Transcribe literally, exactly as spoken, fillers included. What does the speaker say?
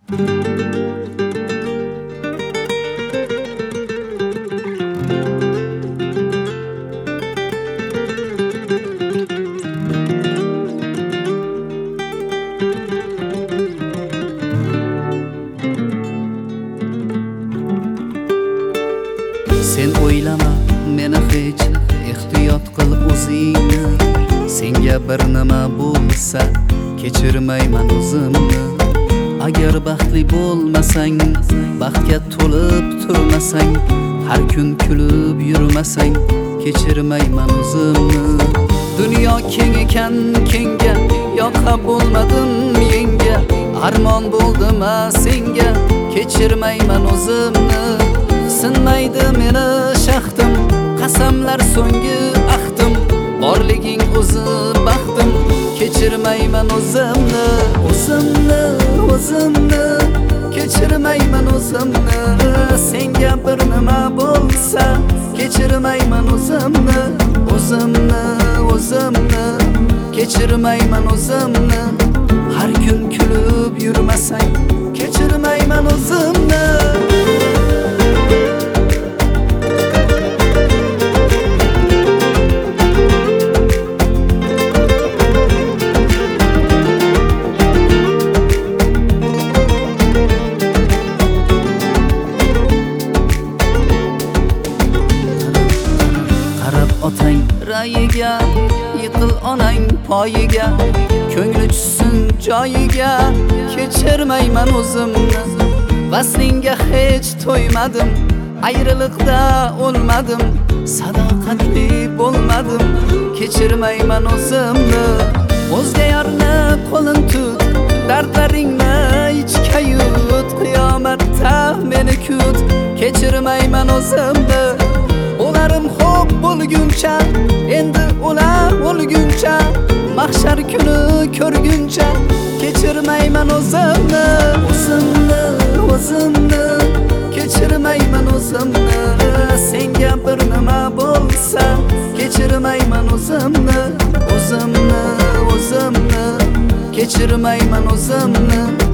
Sen o'ylama meni hech, ehtiyot qil o'zingni. Senga bir nima bo'lsa, kechirmayman o'zimni. Agar baxtli bo'lmasang, baxtga to'lib turmasang, har kun kulib yurmasang, kechirmayman o'zimni. Dunyo keng ekan kenga, yoqa bo'lmadim yenga. Armon bo'ldima senga, kechirmayman o'zimni. Sinmaydi meni shaxtim, qasamlar so'nggi ahdim. Borliging o'zi baxtim, kechirmayman o'zimni. O'zimni, o'zimni, kechirmayman o'zimni. Senga bir nima bo'lsa, kechirmayman o'zimni. O'zimni, o'zimni, kechirmayman o'zimni. Har kun kulib yurmasang, kechirmayman o'zimni. Otang rayiga, yiqil onang poyiga, ko'ngli tushsin joyiga, kechirmayman o'zimni. Vaslingga hech to'ymadim, ayriliqda o'lmadim, sadoqatli bo'lmadim, kechirmayman o'zimni. O'zga yorni qo'lin tut, dardlaringni ichga yut, qiyomatda meni kut, kechirmayman o'zimni. O'larim xo'p bo'lguncha, endi o'la o'lguncha, mahshar kuni ko'rguncha, kechirmayman o'zimni. O'zimni, o'zimni, kechirmayman o'zimni. Senga bir nima bo'lsa, kechirmayman o'zimni. O'zimni, o'zimni, kechirmayman o'zimni.